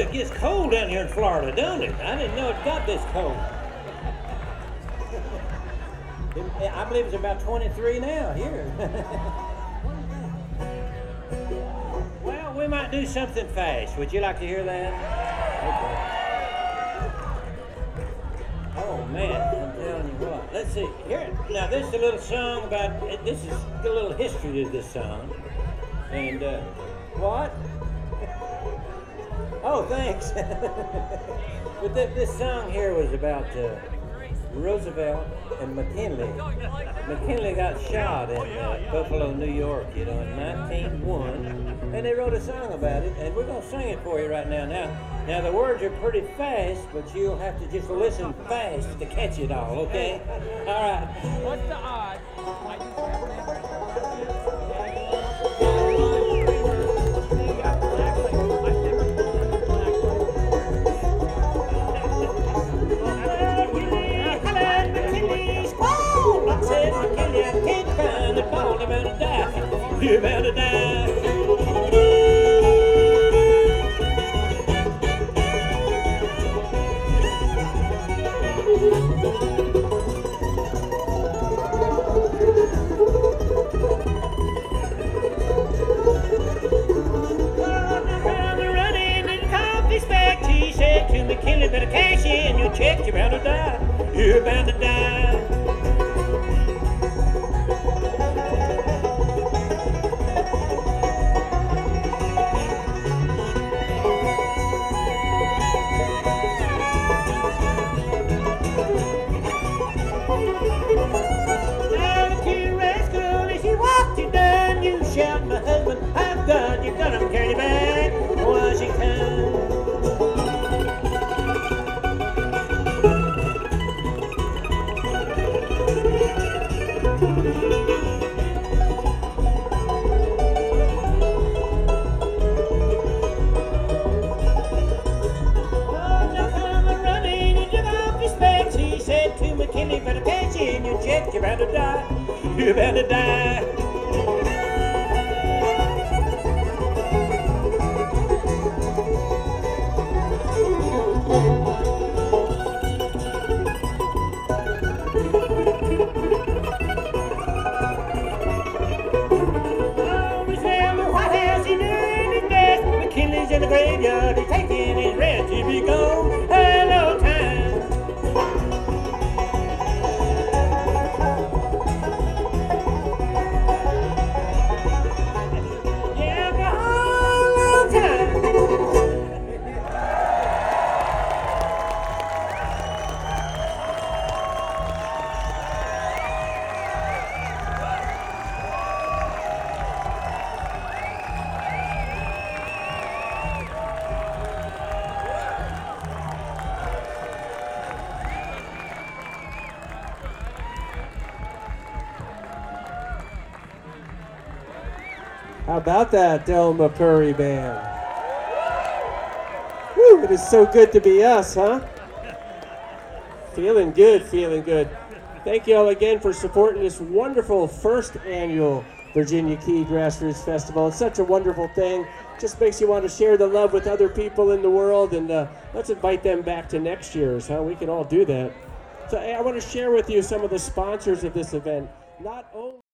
it gets cold down here in Florida, don't it? I didn't know it got this cold. I believe it's about 23 now here. Well, we might do something fast. Would you like to hear that? Okay. Oh man, I'm telling you what. Let's see. Here, now this is a little song about. This is a little history to this song. And what? Oh, thanks. But this song here was about Roosevelt and McKinley. McKinley got shot in Buffalo, New York, in 1901, and they wrote a song about it, and we're going to sing it for you right now. Now the words are pretty fast, but you'll have to just listen fast to catch it all, okay? All right. What's the odds? You're about to die. Running in the coffee spec, he said to McKinley, better cash in your check, you're about to die. You're about to die. Shout, my husband, I've got you, got him, carry you back, Washington. Oh, now come running, and took off his specs. He said to McKinley, better cash in your check, you're about to die, you're about to die. McKinley's in the graveyard, he's taking his rest, he'll be gone a long time. Yeah, gone a long time. How about that, Delma Puri Band? Woo, it is so good to be us, huh? Feeling good, feeling good. Thank you all again for supporting this wonderful first annual Virginia Key Grassroots Festival. It's such a wonderful thing. Just makes you want to share the love with other people in the world, and let's invite them back to next year's, huh? We can all do that. So I want to share with you some of the sponsors of this event. Not only